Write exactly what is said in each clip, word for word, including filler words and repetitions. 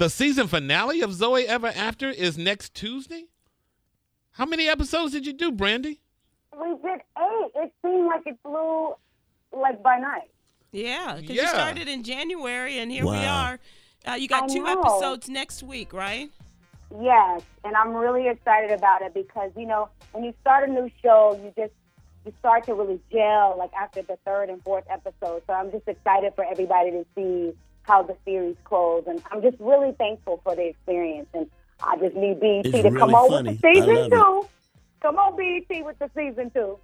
The season finale of Zoe Ever After is next Tuesday? How many episodes did you do, Brandy? We did eight. It seemed like it flew like by night. Yeah, because Yeah. you started in January, and here we Wow. are. Uh, you got I two know. episodes next week, right? Yes, and I'm really excited about it because, you know, when you start a new show, you just you start to really gel, like, after the third and fourth episode. So I'm just excited for everybody to see how the series closed. And I'm just really thankful for the experience. And I just need B E T It's to really come on funny. with the season I love two. Come on, B E T, with the season two.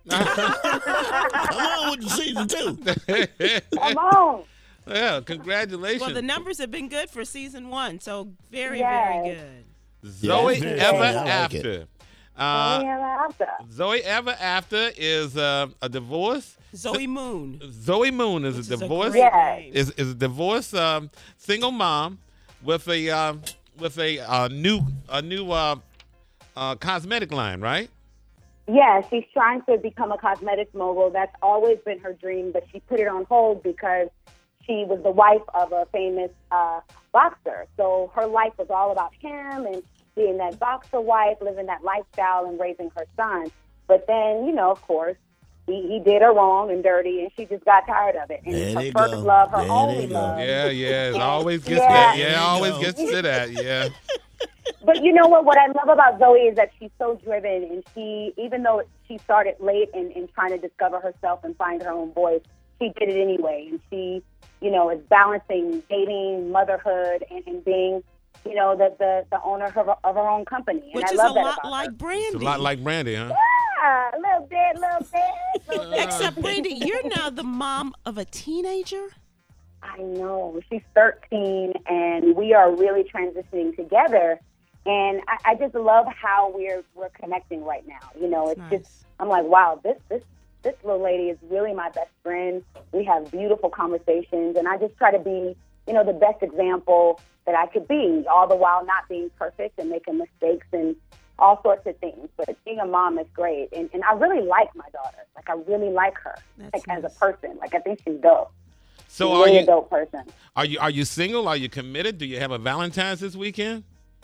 Come on with the season two. Come on. Yeah, congratulations. Well, the numbers have been good for season one, so very, Yes. very good. Zoe Yeah, it's Ever very funny. I like After. it. Uh, Yeah, after. Zoe Ever After is uh, a divorce. Zoe Moon. Zoe Moon is Which a is a divorce. great Yes. name. Is is a divorced um, single mom with a um, with a uh, new a new uh, uh, cosmetic line, right? Yeah, she's trying to become a cosmetics mogul. That's always been her dream, but she put it on hold because she was the wife of a famous uh, boxer. So her life was all about him and being that boxer wife, living that lifestyle and raising her son. But then, you know, of course, he, he did her wrong and dirty, and she just got tired of it. And There it's they her first go. love, her There only they go. love. Yeah, yeah. It always gets Yeah. that. There Yeah, you always go. gets to that. Yeah. But you know what? What I love about Zoe is that she's so driven, and she, even though she started late in, in trying to discover herself and find her own voice, she did it anyway. And she, you know, is balancing dating, motherhood, and, and being, you know, the, the, the owner of her, of her own company. And Which I is love a that lot about like her. Brandy. It's a lot like Brandy, huh? Yeah, a little bit, little bit, little bit. Except, Brandy, you're now the mom of a teenager? I know. She's thirteen, and we are really transitioning together. And I, I just love how we're we're connecting right now. You know, it's Nice. just I'm like, wow, this this this little lady is really my best friend. We have beautiful conversations, and I just try to be, you know, the best example that I could be, all the while not being perfect and making mistakes and all sorts of things. But being a mom is great, and and I really like my daughter. Like I really like her, That's like as nice. a person. Like I think she's dope. So she's are really a you dope person. are you are you single? Are you committed? Do you have a Valentine's this weekend?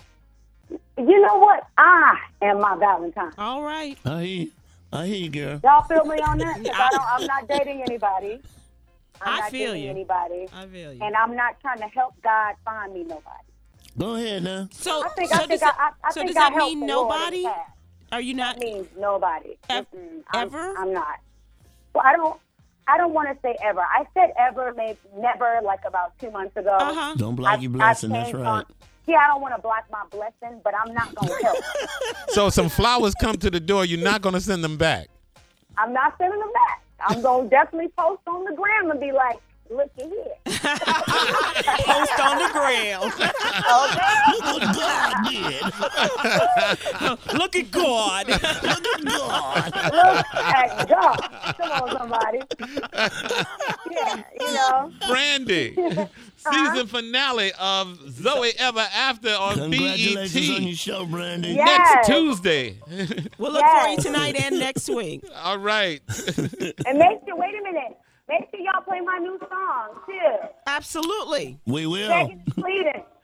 You know what? I am my Valentine. All right. I hear you. I hear you, girl. Y'all feel me on that? 'Cause I don't, I'm not dating anybody. I'm I not feel dating you. anybody. I feel you. And I'm not trying to help God find me nobody. Go ahead now. So, I think so I think does I, that, I, I so think does I that helped mean the Lord in nobody? the past. Are you not? That means nobody. Ev- Mm-mm. I'm, ever? I'm not. Well, I don't. I don't want to say ever. I said ever, maybe never, like about two months ago. Uh huh. Don't block I've- your blessing. I've That's changed right. on- Yeah, I don't want to block my blessing, but I'm not going to help. So if some flowers come to the door, you're not going to send them back. I'm not sending them back. I'm going to definitely post on the gram and be like, look at here. Post on the ground. Look what God did. Look at God. Look at God. Look at God. Come on, somebody. Yeah, you know. Brandy, season finale of Zoe Ever After on B E Congratulations on your T show, Brandy. Yeah. next Yes. Tuesday. We'll look for you Yes. tonight and next week. All right. And make sure, wait a minute. Make sure y'all play my new song, too. Absolutely. We will. Second Cletus.